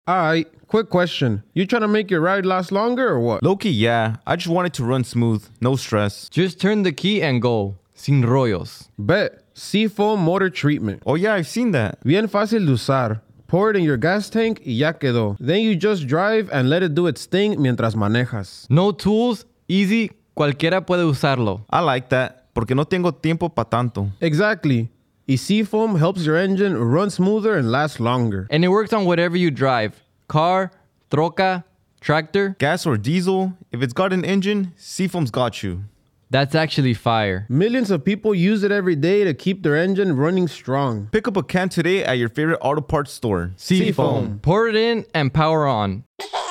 Alright, quick question. You trying to make your ride last longer or what? Low-key, yeah. I just want it to run smooth, no stress. Just turn the key and go. Sin rollos. Bet. Seafoam motor treatment. Oh yeah, I've seen that. Bien fácil de usar. Pour it in your gas tank y ya quedó. Then you just drive and let it do its thing mientras manejas. No tools, easy, cualquiera puede usarlo. I like that, porque no tengo tiempo pa' tanto. Exactly. Y Seafoam helps your engine run smoother and last longer. And it works on whatever you drive. Car, troca, tractor. Gas or diesel, if it's got an engine, Seafoam's got you. That's actually fire. Millions of people use it every day to keep their engine running strong. Pick up a can today at your favorite auto parts store. Seafoam. Pour it in and power on.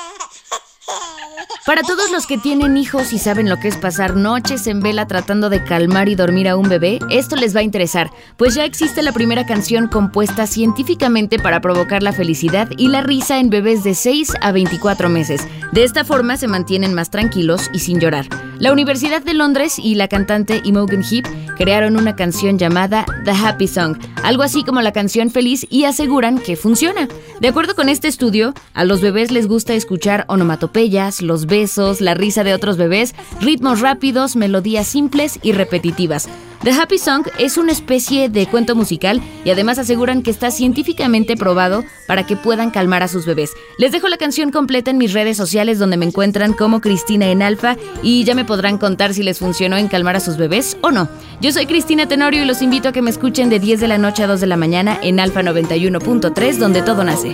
Para todos los que tienen hijos y saben lo que es pasar noches en vela tratando de calmar y dormir a un bebé, esto les va a interesar, pues ya existe la primera canción compuesta científicamente para provocar la felicidad y la risa en bebés de 6 a 24 meses. De esta forma se mantienen más tranquilos y sin llorar. La Universidad de Londres y la cantante Imogen Heap crearon una canción llamada The Happy Song, algo así como la canción feliz, y aseguran que funciona. De acuerdo con este estudio, a los bebés les gusta escuchar onomatopeyas, los besos, la risa de otros bebés, ritmos rápidos, melodías simples y repetitivas. The Happy Song es una especie de cuento musical y además aseguran que está científicamente probado para que puedan calmar a sus bebés. Les dejo la canción completa en mis redes sociales, donde me encuentran como Cristina en Alfa, y ya me podrán contar si les funcionó en calmar a sus bebés o no. Yo soy Cristina Tenorio y los invito a que me escuchen de 10 de la noche a 2 de la mañana en Alfa 91.3, donde todo nace.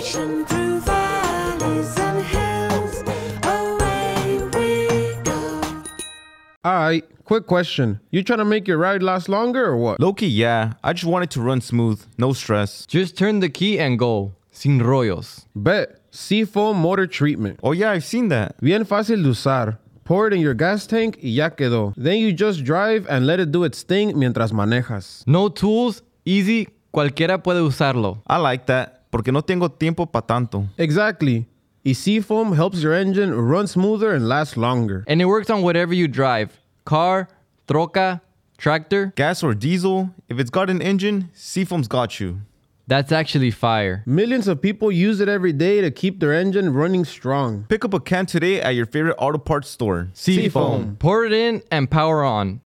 Alright, quick question. You trying to make your ride last longer or what? Low-key, yeah. I just want it to run smooth, no stress. Just turn the key and go. Sin rollos. Bet. Seafoam motor treatment. Oh yeah, I've seen that. Bien fácil de usar. Pour it in your gas tank y ya quedó. Then you just drive and let it do its thing mientras manejas. No tools, easy, cualquiera puede usarlo. I like that, porque no tengo tiempo pa' tanto. Exactly. Y Seafoam helps your engine run smoother and last longer. And it works on whatever you drive. Car, troca, tractor. Gas or diesel, if it's got an engine, Seafoam's got you. That's actually fire. Millions of people use it every day to keep their engine running strong. Pick up a can today at your favorite auto parts store. Seafoam. Pour it in and power on.